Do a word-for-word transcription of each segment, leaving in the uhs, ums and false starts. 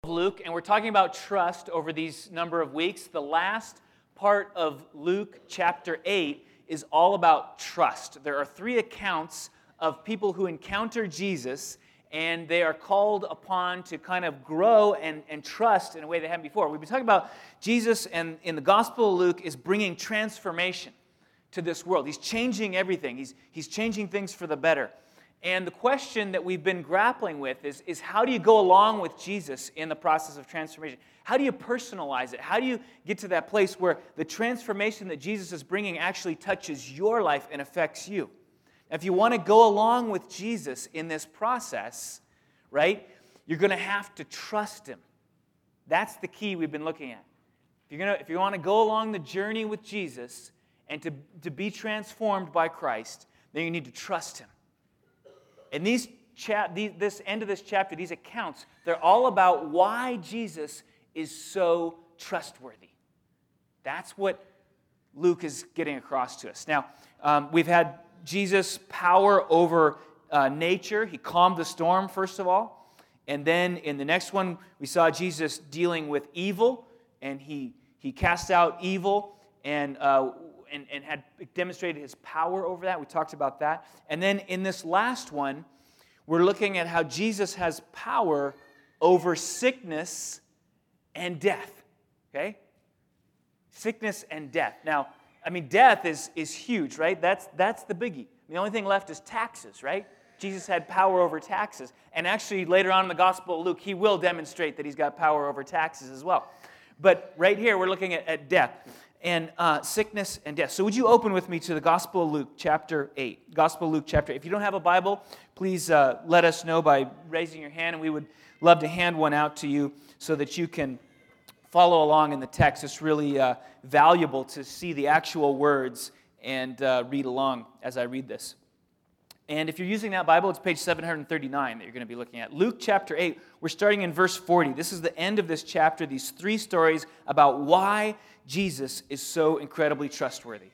Luke, and we're talking about trust over these number of weeks. The last part of Luke chapter eight is all about trust. There are three accounts of people who encounter Jesus, and they are called upon to kind of grow and, and trust in a way they haven't before. We've been talking about Jesus, and in the Gospel of Luke is bringing transformation to this world. He's changing everything. He's, he's changing things for the better. And the question that we've been grappling with is, is how do you go along with Jesus in the process of transformation? How do you personalize it? How do you get to that place where the transformation that Jesus is bringing actually touches your life and affects you? If you want to go along with Jesus in this process, right, you're going to have to trust Him. That's the key we've been looking at. If you're going to, if you want to go along the journey with Jesus and to, to be transformed by Christ, then you need to trust Him. And these chap- these, this end of this chapter, these accounts, they're all about why Jesus is so trustworthy. That's what Luke is getting across to us. Now, um, we've had Jesus' power over uh, nature. He calmed the storm, first of all. And then in the next one, we saw Jesus dealing with evil, and he, he cast out evil and uh, And, and had demonstrated His power over that. We talked about that. And then in this last one, we're looking at how Jesus has power over sickness and death. Okay? Sickness and death. Now, I mean, death is, is huge, right? That's, that's the biggie. The only thing left is taxes, right? Jesus had power over taxes. And actually, later on in the Gospel of Luke, He will demonstrate that He's got power over taxes as well. But right here, we're looking at, at death. And uh, sickness and death. So would you open with me to the Gospel of Luke, chapter eight. Gospel of Luke, chapter eight. If you don't have a Bible, please uh, let us know by raising your hand, and we would love to hand one out to you so that you can follow along in the text. It's really uh, valuable to see the actual words and uh, read along as I read this. And if you're using that Bible, it's page seven thirty-nine that you're going to be looking at. Luke chapter eight, we're starting in verse forty. This is the end of this chapter, these three stories about why Jesus is so incredibly trustworthy.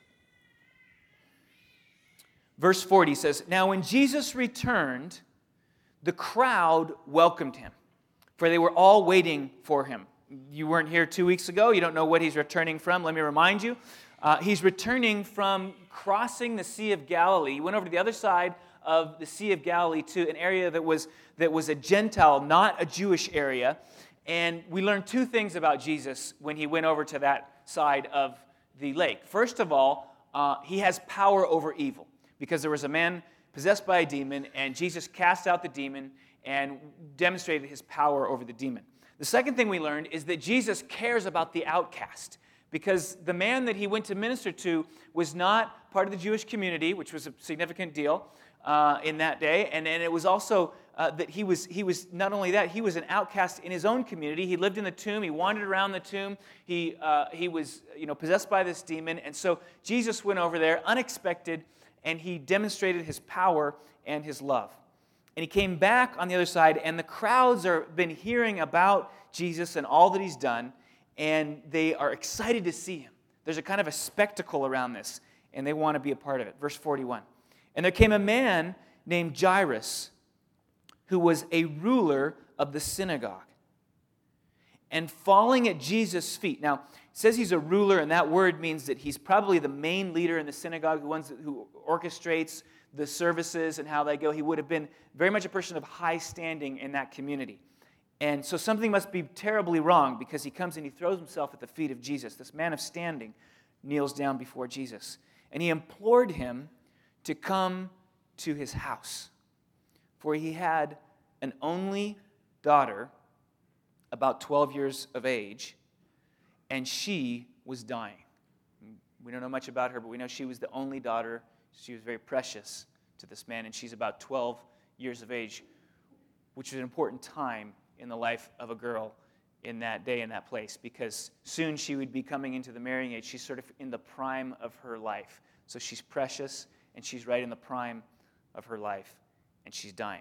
Verse forty says, "Now when Jesus returned, the crowd welcomed Him, for they were all waiting for Him." You weren't here two weeks ago. You don't know what He's returning from. Let me remind you. Uh, he's returning from crossing the Sea of Galilee. He went over to the other side of the Sea of Galilee to an area that was, that was a Gentile, not a Jewish area. And we learned two things about Jesus when He went over to that side of the lake. First of all, uh, He has power over evil, because there was a man possessed by a demon, and Jesus cast out the demon and demonstrated His power over the demon. The second thing we learned is that Jesus cares about the outcast, because the man that He went to minister to was not part of the Jewish community, which was a significant deal uh, in that day. And, and it was also uh, that he was, he was, not only that, he was an outcast in his own community. He lived in the tomb. He wandered around the tomb. He, uh, he was you know, possessed by this demon. And so Jesus went over there, unexpected, and He demonstrated His power and His love. And He came back on the other side, and the crowds have been hearing about Jesus and all that He's done, and they are excited to see Him. There's a kind of a spectacle around this, and they want to be a part of it. Verse forty-one. "And there came a man named Jairus, who was a ruler of the synagogue. And falling at Jesus' feet." Now, it says he's a ruler, and that word means that he's probably the main leader in the synagogue, the ones who orchestrates the services and how they go. He would have been very much a person of high standing in that community. And so something must be terribly wrong, because he comes and he throws himself at the feet of Jesus. This man of standing kneels down before Jesus. And he implored Him to come to his house, for he had an only daughter, about twelve years of age, and she was dying. We don't know much about her, but we know she was the only daughter. She was very precious to this man, and she's about twelve years of age, which is an important time in the life of a girl in that day, in that place, because soon she would be coming into the marrying age. She's sort of in the prime of her life. So she's precious, and she's right in the prime of her life, and she's dying.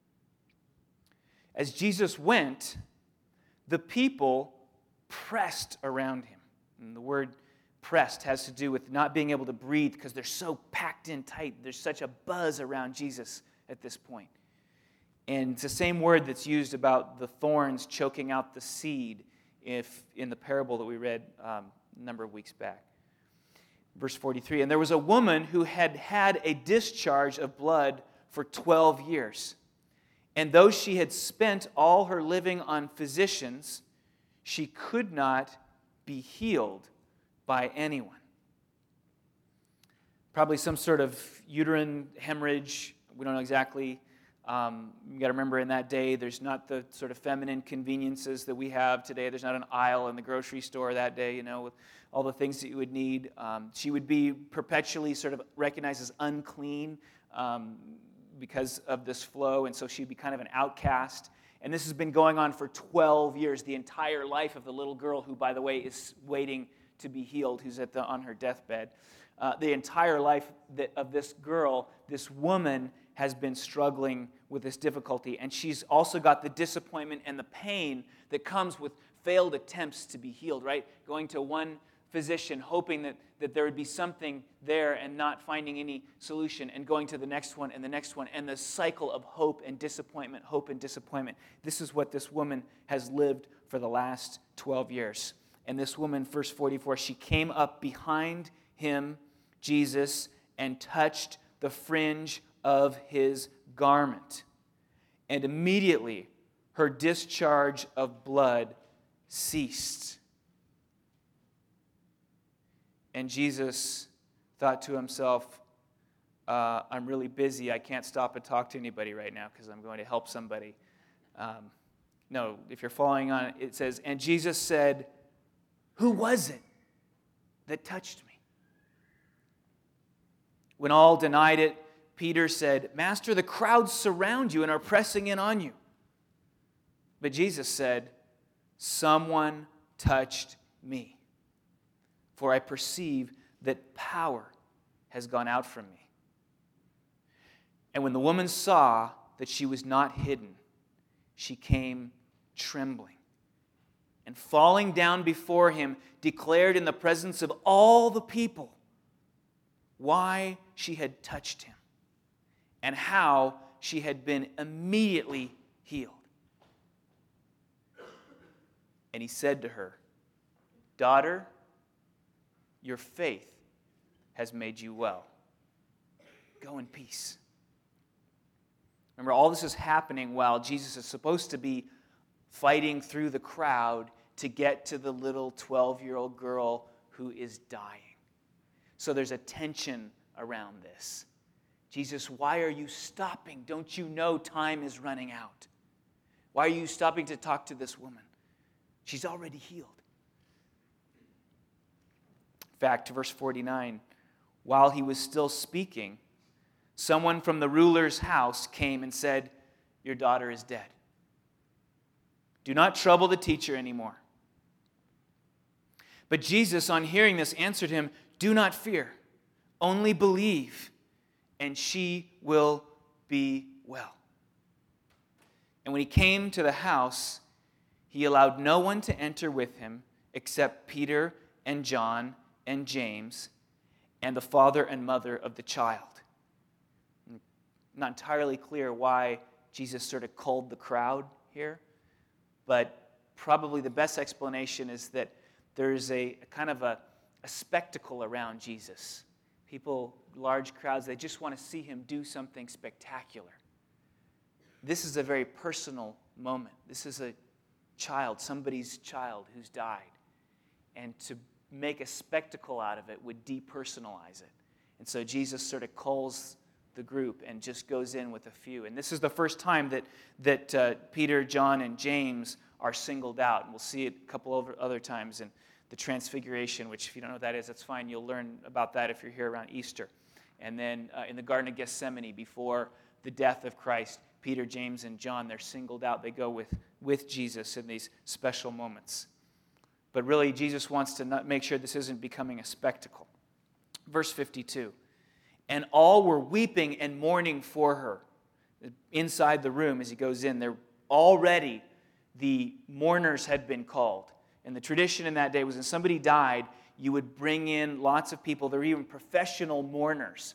As Jesus went, the people pressed around Him. And the word pressed has to do with not being able to breathe, because they're so packed in tight. There's such a buzz around Jesus at this point. And it's the same word that's used about the thorns choking out the seed if in the parable that we read um, a number of weeks back. Verse forty-three, and there was a woman who had had a discharge of blood for twelve years. And though she had spent all her living on physicians, she could not be healed by anyone. Probably some sort of uterine hemorrhage. We don't know exactly. Um, you got to remember, in that day, there's not the sort of feminine conveniences that we have today. There's not an aisle in the grocery store that day, you know, with all the things that you would need. Um, she would be perpetually sort of recognized as unclean um, because of this flow, and so she'd be kind of an outcast. And this has been going on for twelve years, the entire life of the little girl who, by the way, is waiting to be healed, who's at the, on her deathbed. Uh, the entire life that, of this girl, this woman, has been struggling with this difficulty. And she's also got the disappointment and the pain that comes with failed attempts to be healed, right? Going to one physician, hoping that, that there would be something there and not finding any solution, and going to the next one and the next one, and the cycle of hope and disappointment, hope and disappointment. This is what this woman has lived for the last twelve years. And this woman, verse forty-four, she came up behind him, Jesus, and touched the fringe of his garment. And immediately her discharge of blood ceased. And Jesus thought to himself, uh, I'm really busy. I can't stop and talk to anybody right now because I'm going to help somebody. Um, no, if you're following on, it says, and Jesus said, who was it that touched me? When all denied it, Peter said, Master, the crowds surround you and are pressing in on you. But Jesus said, someone touched me, for I perceive that power has gone out from me. And when the woman saw that she was not hidden, she came trembling, and falling down before him, declared in the presence of all the people why she had touched him, and how she had been immediately healed. And he said to her, Daughter, your faith has made you well. Go in peace. Remember, all this is happening while Jesus is supposed to be fighting through the crowd to get to the little twelve-year-old girl who is dying. So there's a tension around this. Jesus, why are you stopping? Don't you know time is running out? Why are you stopping to talk to this woman? She's already healed. In fact, verse forty-nine, while he was still speaking, someone from the ruler's house came and said, Your daughter is dead. Do not trouble the teacher anymore. But Jesus, on hearing this, answered him, Do not fear, only believe, and she will be well. And when he came to the house, he allowed no one to enter with him except Peter and John and James and the father and mother of the child. Not entirely clear why Jesus sort of culled the crowd here, but probably the best explanation is that there's a, a kind of a, a spectacle around Jesus. People, large crowds, they just want to see him do something spectacular. This is a very personal moment. This is a child, somebody's child who's died. And to make a spectacle out of it would depersonalize it. And so Jesus sort of culls the group and just goes in with a few. And this is the first time that, that uh, Peter, John, and James are singled out. And we'll see it a couple of other times in the Transfiguration, which if you don't know what that is, that's fine. You'll learn about that if you're here around Easter. And then uh, in the Garden of Gethsemane, before the death of Christ, Peter, James, and John, they're singled out. They go with, with Jesus in these special moments. But really, Jesus wants to not make sure this isn't becoming a spectacle. Verse fifty-two, and all were weeping and mourning for her. Inside the room, as he goes in, there already the mourners had been called. And the tradition in that day was when somebody died, you would bring in lots of people. There were even professional mourners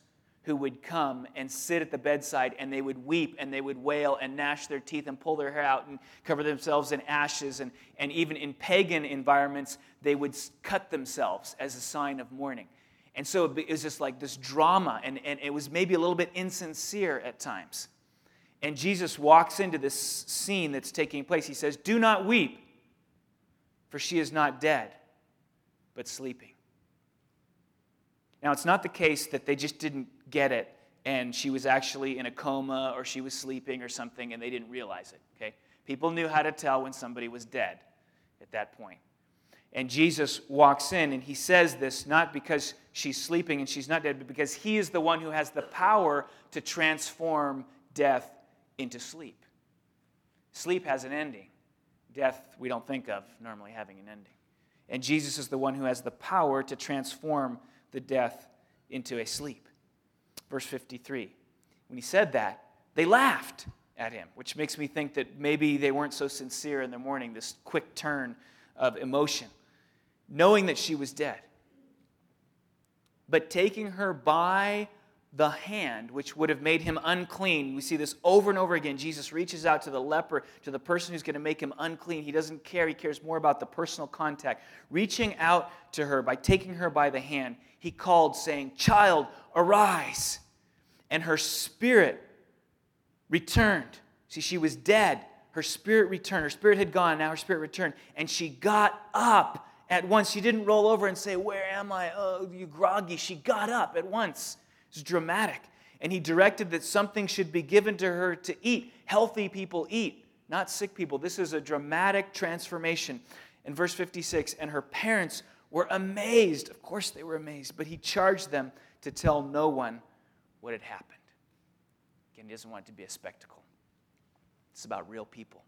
who would come and sit at the bedside, and they would weep and they would wail and gnash their teeth and pull their hair out and cover themselves in ashes. And, and even in pagan environments, they would cut themselves as a sign of mourning. And so it was just like this drama, and, and it was maybe a little bit insincere at times. And Jesus walks into this scene that's taking place. He says, "Do not weep, for she is not dead, but sleeping." Now, it's not the case that they just didn't get it and she was actually in a coma or she was sleeping or something and they didn't realize it, okay? People knew how to tell when somebody was dead at that point. And Jesus walks in and he says this not because she's sleeping and she's not dead, but because he is the one who has the power to transform death into sleep. Sleep has an ending. Death, we don't think of normally having an ending. And Jesus is the one who has the power to transform the death into a sleep. Verse fifty-three. When he said that, they laughed at him, which makes me think that maybe they weren't so sincere in the morning, this quick turn of emotion, knowing that she was dead. But taking her by the hand, which would have made him unclean. We see this over and over again. Jesus reaches out to the leper, to the person who's going to make him unclean. He doesn't care. He cares more about the personal contact. Reaching out to her by taking her by the hand, he called, saying, "Child, arise." And her spirit returned. See, she was dead. Her spirit returned. Her spirit had gone. Now her spirit returned. And she got up at once. She didn't roll over and say, "Where am I? Oh, you groggy." She got up at once. It's dramatic. And he directed that something should be given to her to eat. Healthy people eat, not sick people. This is a dramatic transformation. In verse fifty-six, and her parents were amazed. Of course they were amazed, but he charged them to tell no one what had happened. Again, he doesn't want it to be a spectacle. It's about real people.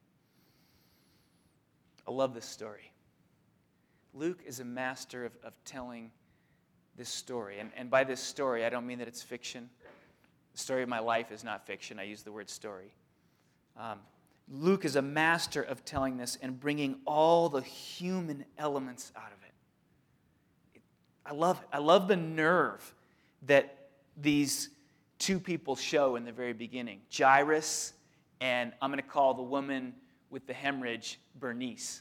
I love this story. Luke is a master of, of telling this story. And, and by this story, I don't mean that it's fiction. The story of my life is not fiction. I use the word story. Um, Luke is a master of telling this and bringing all the human elements out of it. it. I love it. I love the nerve that these two people show in the very beginning. Jairus, and I'm going to call the woman with the hemorrhage Bernice.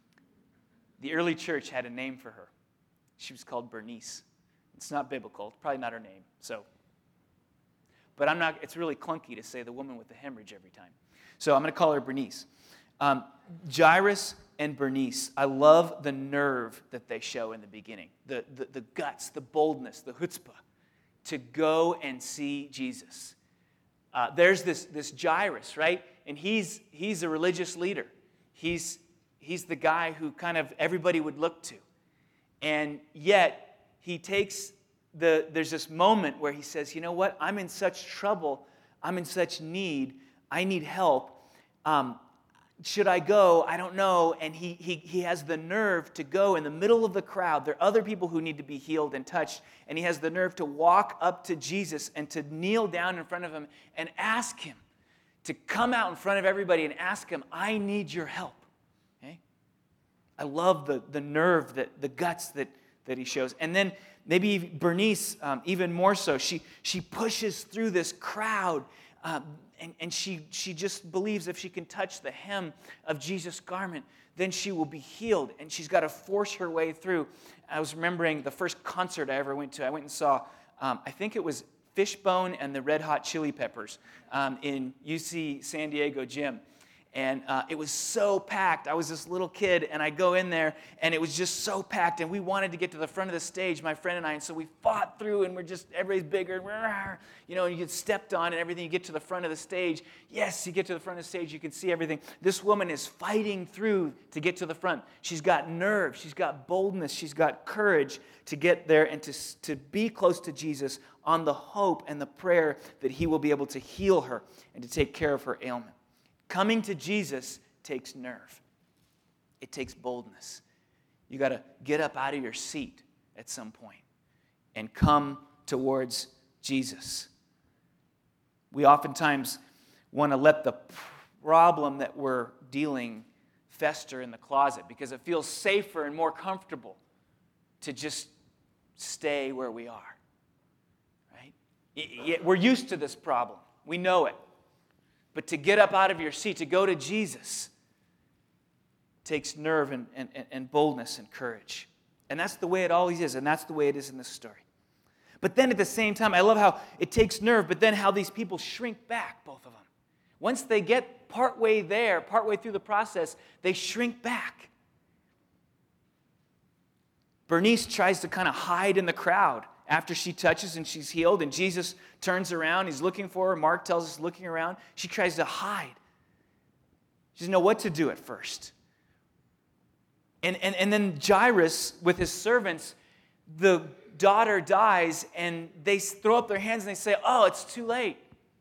The early church had a name for her. She was called Bernice. It's not biblical. It's probably not her name. So, but I'm not. It's really clunky to say the woman with the hemorrhage every time. So I'm going to call her Bernice. Um, Jairus and Bernice. I love the nerve that they show in the beginning. The, the the guts, the boldness, the chutzpah, to go and see Jesus. Uh, there's this this Jairus, right? And he's he's a religious leader. He's he's the guy who kind of everybody would look to, and yet. He takes the, there's this moment where he says, you know what, I'm in such trouble, I'm in such need, I need help. Um, should I go? I don't know. And he, he, he has the nerve to go in the middle of the crowd. There are other people who need to be healed and touched. And he has the nerve to walk up to Jesus and to kneel down in front of him and ask him to come out in front of everybody and ask him, I need your help. Okay? I love the, the nerve, that the guts that that he shows. And then maybe Bernice, um, even more so, she she pushes through this crowd, um, and, and she, she just believes if she can touch the hem of Jesus' garment, then she will be healed. And she's got to force her way through. I was remembering the first concert I ever went to. I went and saw, um, I think it was Fishbone and the Red Hot Chili Peppers um, in U C San Diego gym. And uh, it was so packed. I was this little kid, and I go in there, and it was just so packed. And we wanted to get to the front of the stage, my friend and I. And so we fought through, and we're just, everybody's bigger. And you know, you get stepped on and everything. You get to the front of the stage. Yes, you get to the front of the stage. You can see everything. This woman is fighting through to get to the front. She's got nerve. She's got boldness. She's got courage to get there and to, to be close to Jesus on the hope and the prayer that he will be able to heal her and to take care of her ailment. Coming to Jesus takes nerve. It takes boldness. You got to get up out of your seat at some point and come towards Jesus. We oftentimes want to let the problem that we're dealing fester in the closet because it feels safer and more comfortable to just stay where we are. Right? We're used to this problem. We know it. But to get up out of your seat, to go to Jesus, takes nerve and, and, and boldness and courage. And that's the way it always is, and that's the way it is in this story. But then at the same time, I love how it takes nerve, but then how these people shrink back, both of them. Once they get partway there, partway through the process, they shrink back. Bernice tries to kind of hide in the crowd after she touches and she's healed, and Jesus turns around, he's looking for her. Mark tells us looking around. She tries to hide. She doesn't know what to do at first. And, and, and then Jairus, with his servants, the daughter dies, and they throw up their hands and they say, oh, it's too late.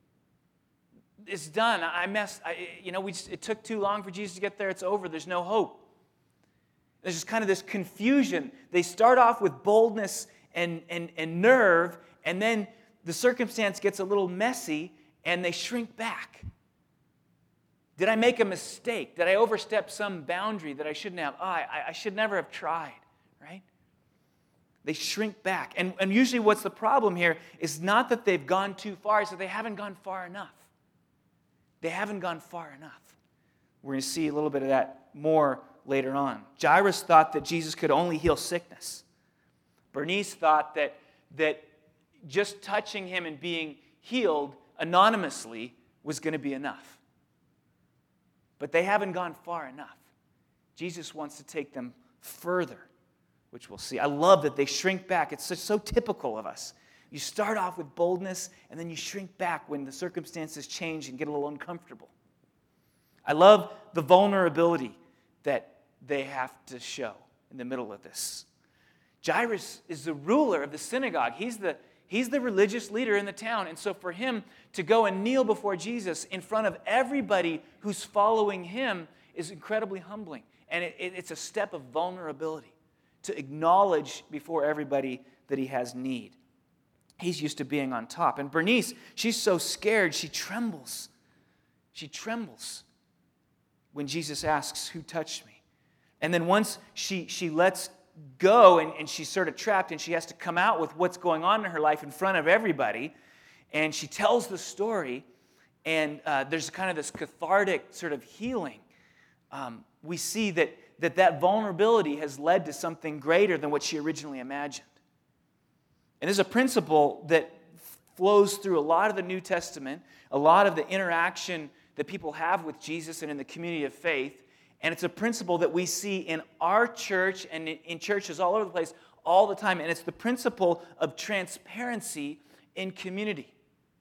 It's done. I messed, I, you know, we just, it took too long for Jesus to get there. It's over. There's no hope. There's just kind of this confusion. They start off with boldness and, and, and nerve, and then the circumstance gets a little messy, and they shrink back. Did I make a mistake? Did I overstep some boundary that I shouldn't have? Oh, I, I should never have tried, right? They shrink back. And, and usually what's the problem here is not that they've gone too far, it's that they haven't gone far enough. They haven't gone far enough. We're going to see a little bit of that more later on. Jairus thought that Jesus could only heal sickness. Bernice thought that, that just touching him and being healed anonymously was going to be enough. But they haven't gone far enough. Jesus wants to take them further, which we'll see. I love that they shrink back. It's so typical of us. You start off with boldness, and then you shrink back when the circumstances change and get a little uncomfortable. I love the vulnerability that they have to show in the middle of this. Jairus is the ruler of the synagogue. He's the, he's the religious leader in the town. And so for him to go and kneel before Jesus in front of everybody who's following him is incredibly humbling. And it, it, it's a step of vulnerability to acknowledge before everybody that he has need. He's used to being on top. And Bernice, she's so scared, she trembles. She trembles when Jesus asks, who touched me? And then once she, she lets go and, and she's sort of trapped and she has to come out with what's going on in her life in front of everybody, and she tells the story, and uh, there's kind of this cathartic sort of healing. Um, we see that, that that vulnerability has led to something greater than what she originally imagined. And there's a principle that flows through a lot of the New Testament, a lot of the interaction that people have with Jesus and in the community of faith. And it's a principle that we see in our church and in churches all over the place all the time. And it's the principle of transparency in community.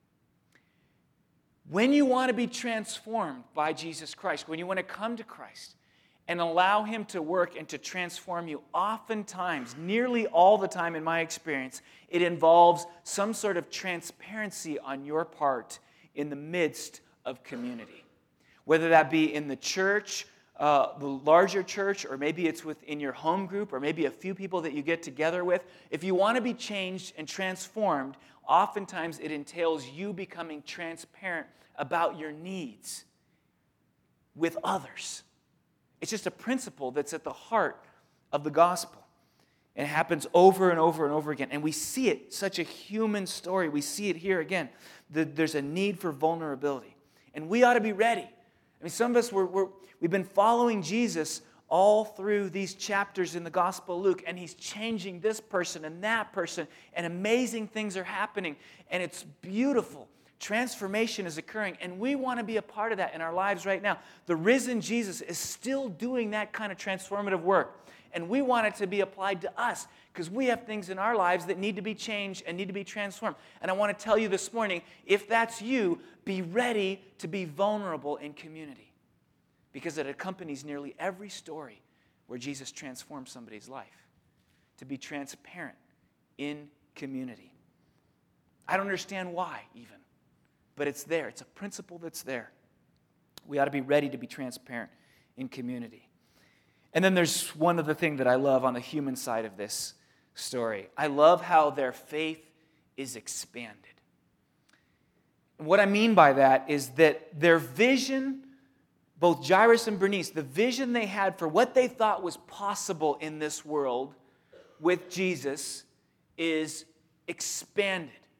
When you want to be transformed by Jesus Christ, when you want to come to Christ and allow him to work and to transform you, oftentimes, nearly all the time in my experience, it involves some sort of transparency on your part in the midst of community. Whether that be in the church, uh, the larger church, or maybe it's within your home group, or maybe a few people that you get together with. If you want to be changed and transformed, oftentimes it entails you becoming transparent about your needs with others. It's just a principle that's at the heart of the gospel. And it happens over and over and over again. And we see it, such a human story. We see it here again. The, there's a need for vulnerability. And we ought to be ready. I mean, some of us, we're, we're, we've been following Jesus all through these chapters in the Gospel of Luke, and he's changing this person and that person, and amazing things are happening, and it's beautiful. Transformation is occurring, and we want to be a part of that in our lives right now. The risen Jesus is still doing that kind of transformative work, and we want it to be applied to us because we have things in our lives that need to be changed and need to be transformed. And I want to tell you this morning, if that's you, be ready to be vulnerable in community because it accompanies nearly every story where Jesus transformed somebody's life. To be transparent in community. I don't understand why even. But it's there. It's a principle that's there. We ought to be ready to be transparent in community. And then there's one other thing that I love on the human side of this story. I love how their faith is expanded. And what I mean by that is that their vision, both Jairus and Bernice, the vision they had for what they thought was possible in this world with Jesus is expanded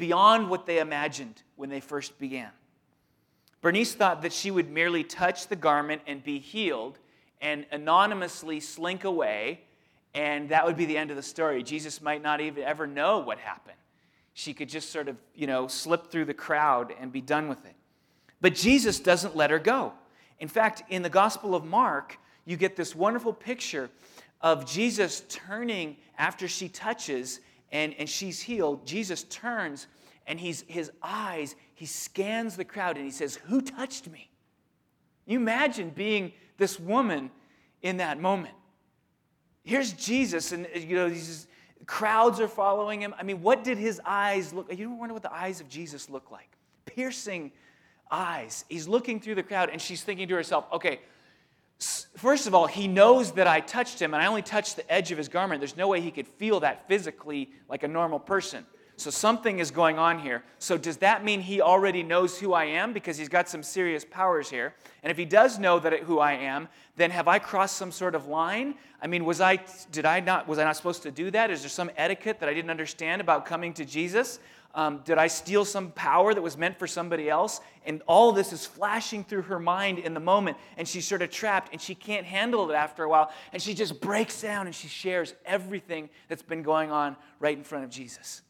beyond what they imagined when they first began. Bernice thought that she would merely touch the garment and be healed and anonymously slink away, and that would be the end of the story. Jesus might not even ever know what happened. She could just sort of, you know, slip through the crowd and be done with it. But Jesus doesn't let her go. In fact, in the Gospel of Mark, you get this wonderful picture of Jesus turning after she touches and, and she's healed. Jesus turns and he's, his eyes, he scans the crowd and he says, "Who touched me?" You imagine being this woman in that moment. Here's Jesus, and you know these crowds are following him. I mean, what did his eyes look like? You ever wonder what the eyes of Jesus look like? Piercing eyes. He's looking through the crowd, and she's thinking to herself, okay, first of all, he knows that I touched him, and I only touched the edge of his garment. There's no way he could feel that physically like a normal person. So something is going on here. So does that mean he already knows who I am? Because he's got some serious powers here. And if he does know that it, who I am, then have I crossed some sort of line? I mean, was I did I not was I not supposed to do that? Is there some etiquette that I didn't understand about coming to Jesus? Um, did I steal some power that was meant for somebody else? And all this is flashing through her mind in the moment, and she's sort of trapped, and she can't handle it after a while, and she just breaks down, and she shares everything that's been going on right in front of Jesus.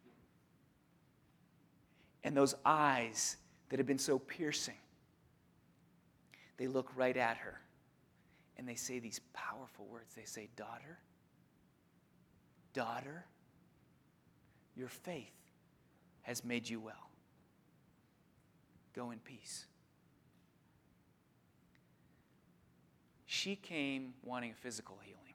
And those eyes that have been so piercing, they look right at her, and they say these powerful words. They say, "Daughter, daughter, your faith has made you well. Go in peace." She came wanting a physical healing.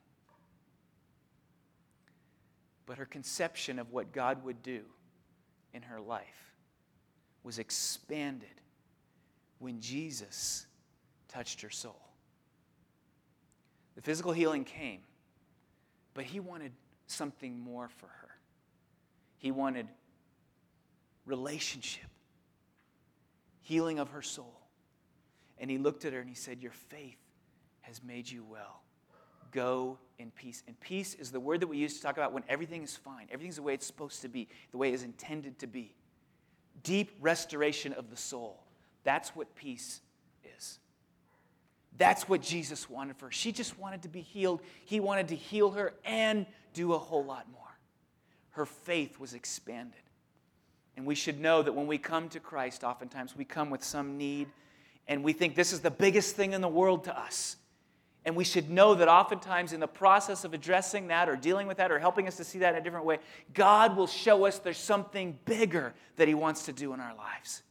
But her conception of what God would do in her life was expanded when Jesus touched her soul. The physical healing came, but he wanted something more for her. He wanted relationship, healing of her soul. And he looked at her and he said, "Your faith has made you well. Go in peace." And peace is the word that we use to talk about when everything is fine. Everything's the way it's supposed to be, the way it is intended to be. Deep restoration of the soul. That's what peace is. That's what Jesus wanted for her. She just wanted to be healed. He wanted to heal her and do a whole lot more. Her faith was expanded. And we should know that when we come to Christ, oftentimes we come with some need, and we think this is the biggest thing in the world to us. And we should know that oftentimes in the process of addressing that or dealing with that or helping us to see that in a different way, God will show us there's something bigger that he wants to do in our lives.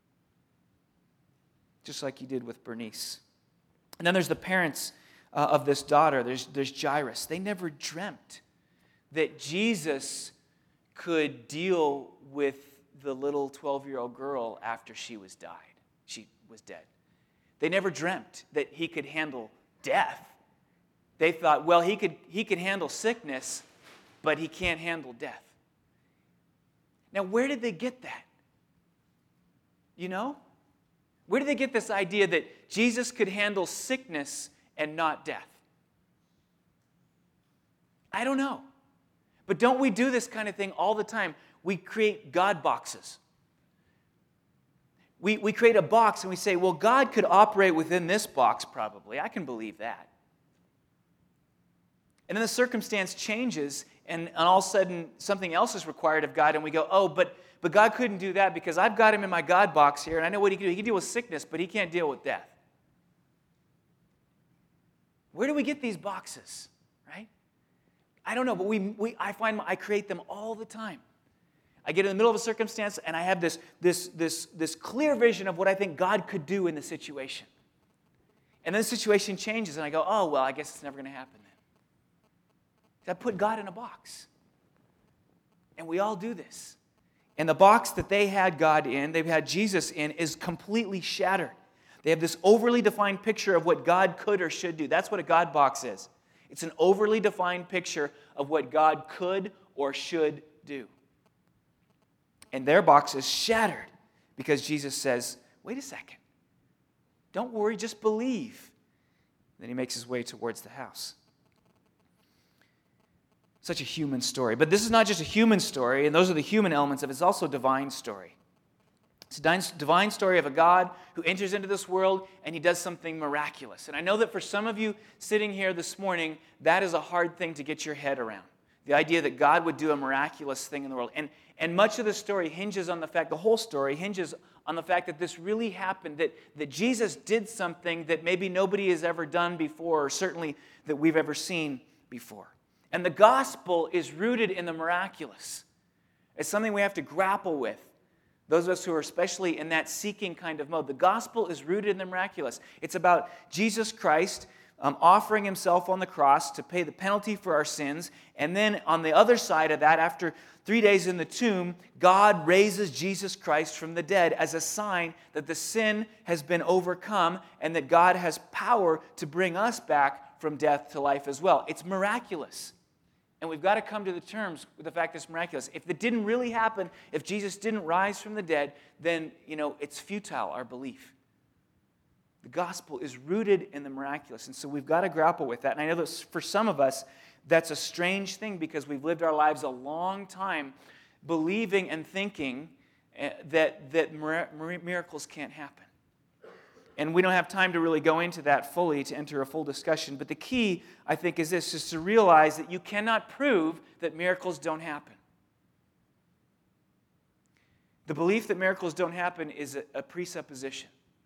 Just like he did with Bernice. And then there's the parents uh, of this daughter. There's, there's Jairus. They never dreamt that Jesus could deal with the little twelve-year-old girl after she was died. She was dead. They never dreamt that he could handle death. They thought, well, he could, he could handle sickness, but he can't handle death. Now, where did they get that? You know? Where did they get this idea that Jesus could handle sickness and not death? I don't know. But don't we do this kind of thing all the time? We create God boxes. We, we create a box and we say, well, God could operate within this box probably. I can believe that. And then the circumstance changes and, and all of a sudden something else is required of God and we go, oh, but, but God couldn't do that because I've got him in my God box here and I know what he can do. He can deal with sickness, but he can't deal with death. Where do we get these boxes, right? I don't know, but we, we I find I create them all the time. I get in the middle of a circumstance and I have this, this, this, this clear vision of what I think God could do in the situation. And then the situation changes and I go, oh, well, I guess it's never going to happen then. I put God in a box. And we all do this. And the box that they had God in, they've had Jesus in, is completely shattered. They have this overly defined picture of what God could or should do. That's what a God box is. It's an overly defined picture of what God could or should do. And their box is shattered because Jesus says, wait a second. Don't worry, just believe. Then he makes his way towards the house. Such a human story. But this is not just a human story, and those are the human elements of it. It's also a divine story. It's a divine story of a God who enters into this world and he does something miraculous. And I know that for some of you sitting here this morning, that is a hard thing to get your head around. The idea that God would do a miraculous thing in the world. And, and much of the story hinges on the fact, the whole story hinges on the fact that this really happened, that, that Jesus did something that maybe nobody has ever done before, or certainly that we've ever seen before. And the gospel is rooted in the miraculous. It's something we have to grapple with. Those of us who are especially in that seeking kind of mode. The gospel is rooted in the miraculous. It's about Jesus Christ um, offering himself on the cross to pay the penalty for our sins. And then on the other side of that, after three days in the tomb, God raises Jesus Christ from the dead as a sign that the sin has been overcome and that God has power to bring us back from death to life as well. It's miraculous. And we've got to come to the terms with the fact that it's miraculous. If it didn't really happen, if Jesus didn't rise from the dead, then, you know, it's futile, our belief. The gospel is rooted in the miraculous. And so we've got to grapple with that. And I know that for some of us, that's a strange thing because we've lived our lives a long time believing and thinking that, that miracles can't happen. And we don't have time to really go into that fully to enter a full discussion. But the key, I think, is this, is to realize that you cannot prove that miracles don't happen. The belief that miracles don't happen is a, a presupposition.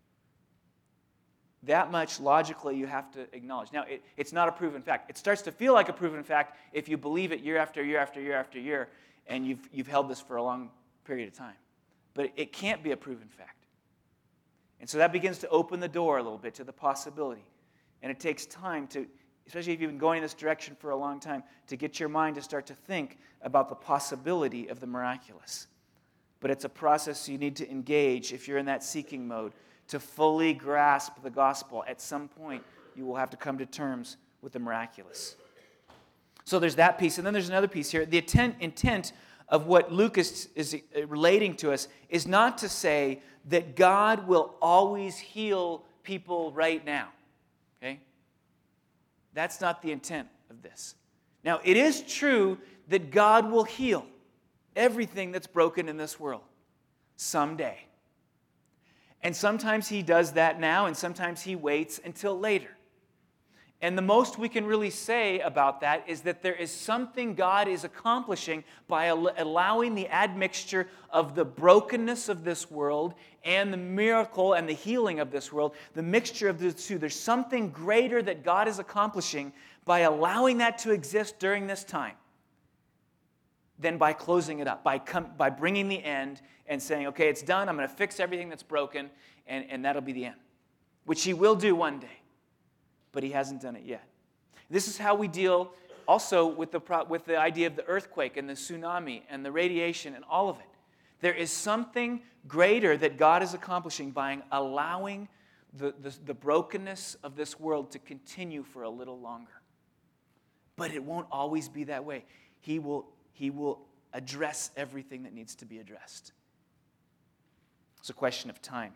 That much logically you have to acknowledge. Now, it, it's not a proven fact. It starts to feel like a proven fact if you believe it year after year after year after year, and you've, you've held this for a long period of time. But it can't be a proven fact. And so that begins to open the door a little bit to the possibility. And it takes time to, especially if you've been going in this direction for a long time, to get your mind to start to think about the possibility of the miraculous. But it's a process you need to engage if you're in that seeking mode. To fully grasp the gospel, at some point you will have to come to terms with the miraculous. So there's that piece. And then there's another piece here. The intent, intent of what Luke is, is relating to us is not to say that God will always heal people right now. Okay? That's not the intent of this. Now, it is true that God will heal everything that's broken in this world someday. And sometimes he does that now, and sometimes he waits until later. And the most we can really say about that is that there is something God is accomplishing by al- allowing the admixture of the brokenness of this world and the miracle and the healing of this world, the mixture of the two. There's something greater that God is accomplishing by allowing that to exist during this time than by closing it up, by, com- by bringing the end and saying, okay, it's done, I'm going to fix everything that's broken, and, and that'll be the end, which he will do one day. But he hasn't done it yet. This is how we deal also with the, with the idea of the earthquake and the tsunami and the radiation and all of it. There is something greater that God is accomplishing by allowing the, the, the brokenness of this world to continue for a little longer. But it won't always be that way. He will, he will address everything that needs to be addressed. It's a question of time.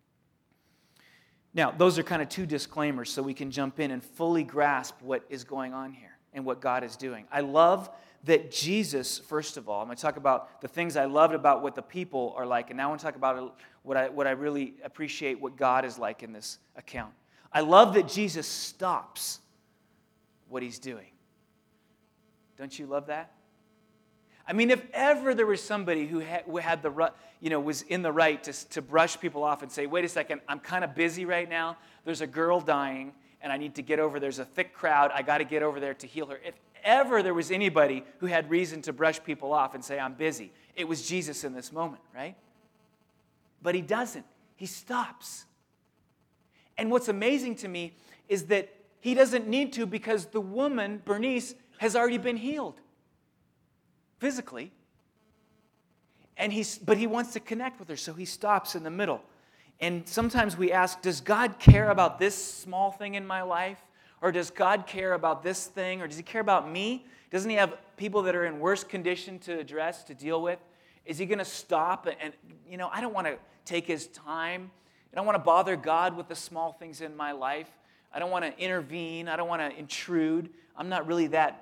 Now, those are kind of two disclaimers so we can jump in and fully grasp what is going on here and what God is doing. I love that Jesus, first of all, I'm going to talk about the things I loved about what the people are like, and now I want to talk about what I, what I really appreciate what God is like in this account. I love that Jesus stops what he's doing. Don't you love that? I mean, if ever there was somebody who had, who had the, you know, was in the right to, to brush people off and say, wait a second, I'm kind of busy right now. There's a girl dying, and I need to get over. There's a thick crowd. I got to get over there to heal her. If ever there was anybody who had reason to brush people off and say, I'm busy, it was Jesus in this moment, right? But he doesn't. He stops. And what's amazing to me is that he doesn't need to because the woman, Bernice, has already been healed. Physically. And he's, but he wants to connect with her, so he stops in the middle. And sometimes we ask, does God care about this small thing in my life? Or does God care about this thing? Or does he care about me? Doesn't he have people that are in worse condition to address, to deal with? Is he going to stop? And, and, you know, I don't want to take his time. I don't want to bother God with the small things in my life. I don't want to intervene. I don't want to intrude. I'm not really that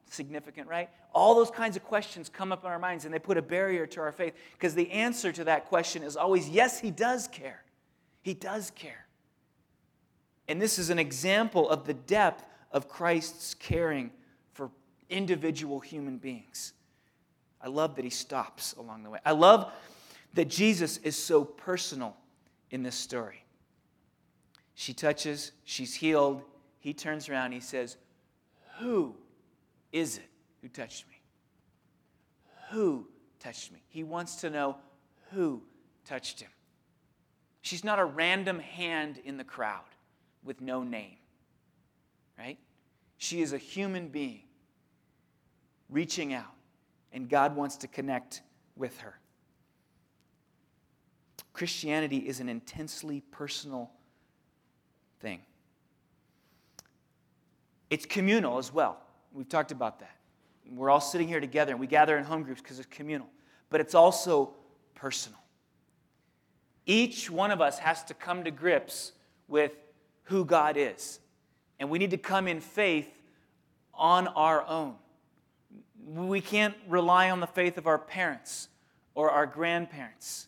significant, right? All those kinds of questions come up in our minds, and they put a barrier to our faith, because the answer to that question is always, yes, he does care. He does care. And this is an example of the depth of Christ's caring for individual human beings. I love that he stops along the way. I love that Jesus is so personal in this story. She touches, she's healed. He turns around, he says, who is it who touched me? Who touched me? He wants to know who touched him. She's not a random hand in the crowd with no name, right? She is a human being reaching out, and God wants to connect with her. Christianity is an intensely personal thing. It's communal as well. We've talked about that. We're all sitting here together, and we gather in home groups because it's communal. But it's also personal. Each one of us has to come to grips with who God is. And we need to come in faith on our own. We can't rely on the faith of our parents or our grandparents.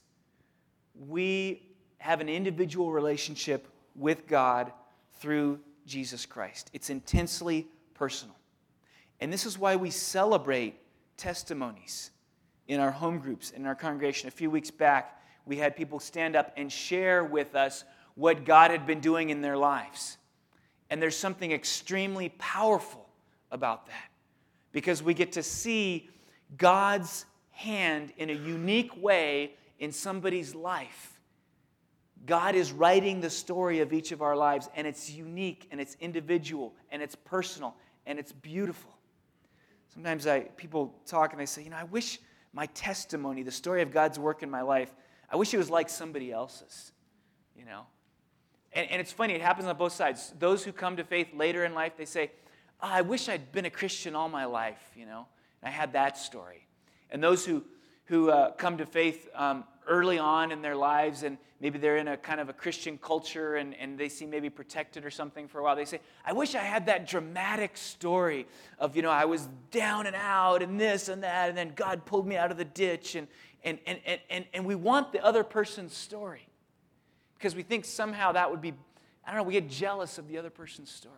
We have an individual relationship with God through Jesus Christ. It's intensely personal. And this is why we celebrate testimonies in our home groups, in our congregation. A few weeks back, we had people stand up and share with us what God had been doing in their lives. And there's something extremely powerful about that, because we get to see God's hand in a unique way in somebody's life. God is writing the story of each of our lives, and it's unique, and it's individual, and it's personal, and it's beautiful. Sometimes I people talk and they say, you know, I wish my testimony, the story of God's work in my life, I wish it was like somebody else's, you know. And, and it's funny, it happens on both sides. Those who come to faith later in life, they say, oh, I wish I'd been a Christian all my life, you know. And I had that story. And those who, who uh, come to faith um, early on in their lives, and maybe they're in a kind of a Christian culture, and, and they seem maybe protected or something for a while, they say, I wish I had that dramatic story of, you know, I was down and out and this and that, and then God pulled me out of the ditch. And, and, and, and, and, and we want the other person's story, because we think somehow that would be, I don't know, we get jealous of the other person's story.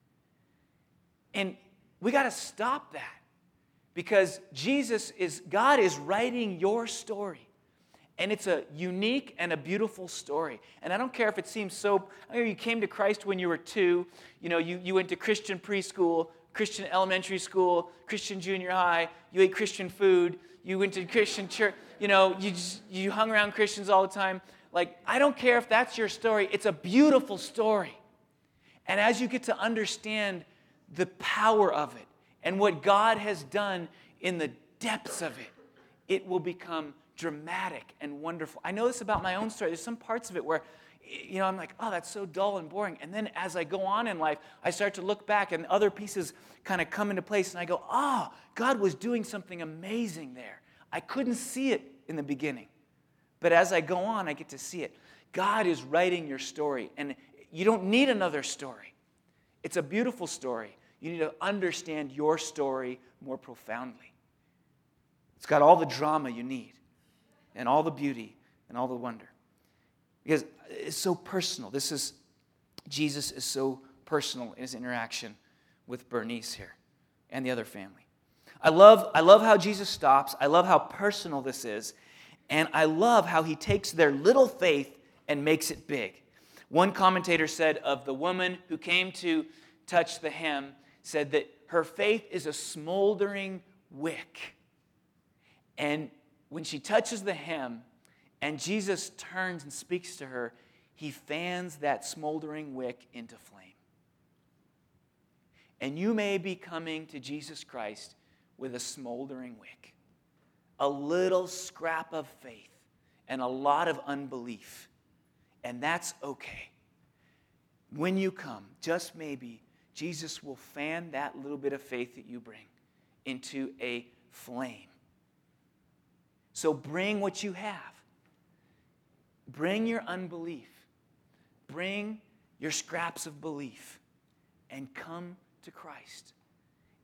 And we got to stop that, because Jesus is, God is writing your story. And it's a unique and a beautiful story. And I don't care if it seems so, I know you came to Christ when you were two, you know, you, you went to Christian preschool, Christian elementary school, Christian junior high, you ate Christian food, you went to Christian church, you know, you just, you hung around Christians all the time. Like, I don't care if that's your story. It's a beautiful story. And as you get to understand the power of it and what God has done in the depths of it, it will become dramatic and wonderful. I know this about my own story. There's some parts of it where, you know, I'm like, oh, that's so dull and boring. And then as I go on in life, I start to look back and other pieces kind of come into place, and I go, oh, God was doing something amazing there. I couldn't see it in the beginning. But as I go on, I get to see it. God is writing your story, and you don't need another story. It's a beautiful story. You need to understand your story more profoundly. It's got all the drama you need, and all the beauty, and all the wonder. Because it's so personal. This is, Jesus is so personal in his interaction with Bernice here, and the other family. I love, I love how Jesus stops. I love how personal this is. And I love how he takes their little faith and makes it big. One commentator said of the woman who came to touch the hem, said that her faith is a smoldering wick. And when she touches the hem and Jesus turns and speaks to her, he fans that smoldering wick into flame. And you may be coming to Jesus Christ with a smoldering wick, a little scrap of faith, and a lot of unbelief. And that's okay. When you come, just maybe, Jesus will fan that little bit of faith that you bring into a flame. So bring what you have. Bring your unbelief. Bring your scraps of belief and come to Christ.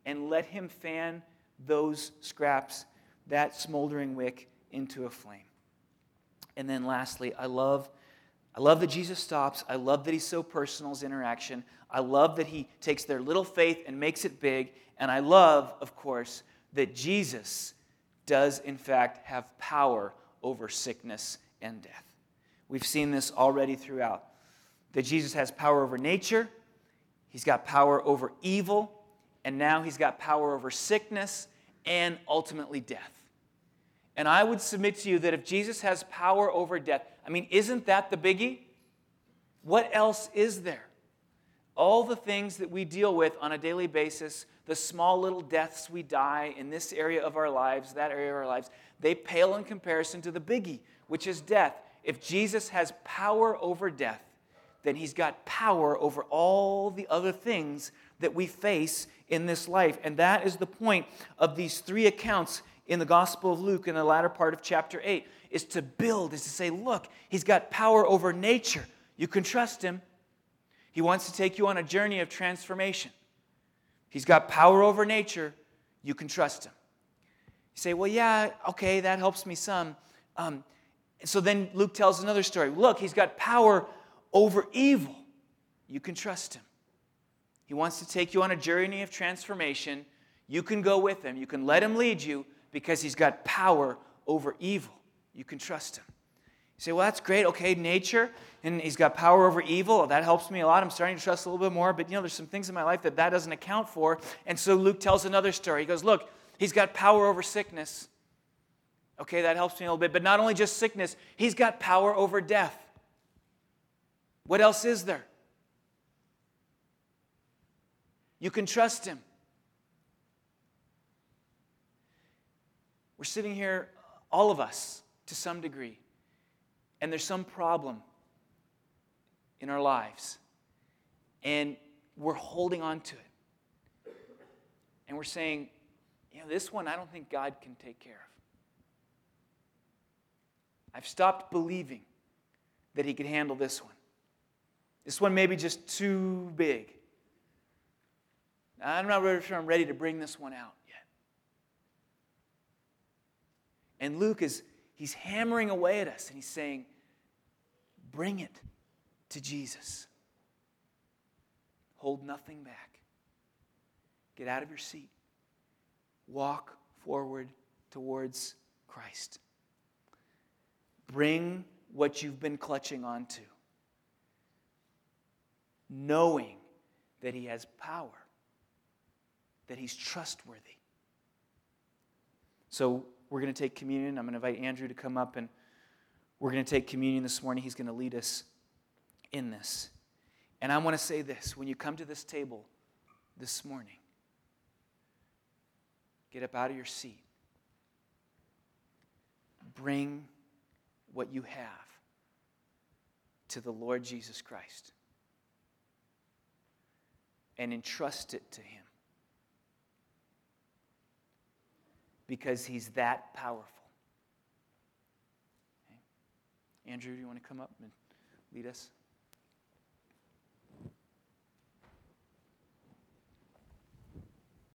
and let him fan those scraps, that smoldering wick, into a flame. And then lastly, I love, I love that Jesus stops. I love that he's so personal, his interaction. I love that he takes their little faith and makes it big. And I love, of course, that Jesus does, in fact, have power over sickness and death. We've seen this already throughout. That Jesus has power over nature, he's got power over evil, and now he's got power over sickness and ultimately death. And I would submit to you that if Jesus has power over death, I mean, isn't that the biggie? What else is there? All the things that we deal with on a daily basis, the small little deaths we die in this area of our lives, that area of our lives, they pale in comparison to the biggie, which is death. If Jesus has power over death, then he's got power over all the other things that we face in this life. And that is the point of these three accounts in the Gospel of Luke in the latter part of chapter eight, is to build, is to say, look, he's got power over nature. You can trust him. He wants to take you on a journey of transformation. He's got power over nature. You can trust him. You say, well, yeah, okay, that helps me some. Um, so then Luke tells another story. Look, he's got power over evil. You can trust him. He wants to take you on a journey of transformation. You can go with him. You can let him lead you because he's got power over evil. You can trust him. You say, well, that's great. Okay, nature, and he's got power over evil. That helps me a lot. I'm starting to trust a little bit more. But, you know, there's some things in my life that that doesn't account for. And so Luke tells another story. He goes, look, he's got power over sickness. Okay, that helps me a little bit. But not only just sickness, he's got power over death. What else is there? You can trust him. We're sitting here, all of us, to some degree, and there's some problem in our lives, and we're holding on to it. And we're saying, you know, this one I don't think God can take care of. I've stopped believing that he could handle this one. This one may be just too big. I'm not really sure I'm ready to bring this one out yet. And Luke is, he's hammering away at us and he's saying, bring it to Jesus. Hold nothing back. Get out of your seat. Walk forward towards Christ. Bring what you've been clutching onto, knowing that he has power, that he's trustworthy. So we're going to take communion. I'm going to invite Andrew to come up, and we're going to take communion this morning. He's going to lead us in this. And I want to say this. When you come to this table this morning, get up out of your seat. Bring what you have to the Lord Jesus Christ and entrust it to him. Because he's that powerful. Okay. Andrew, do you want to come up and lead us?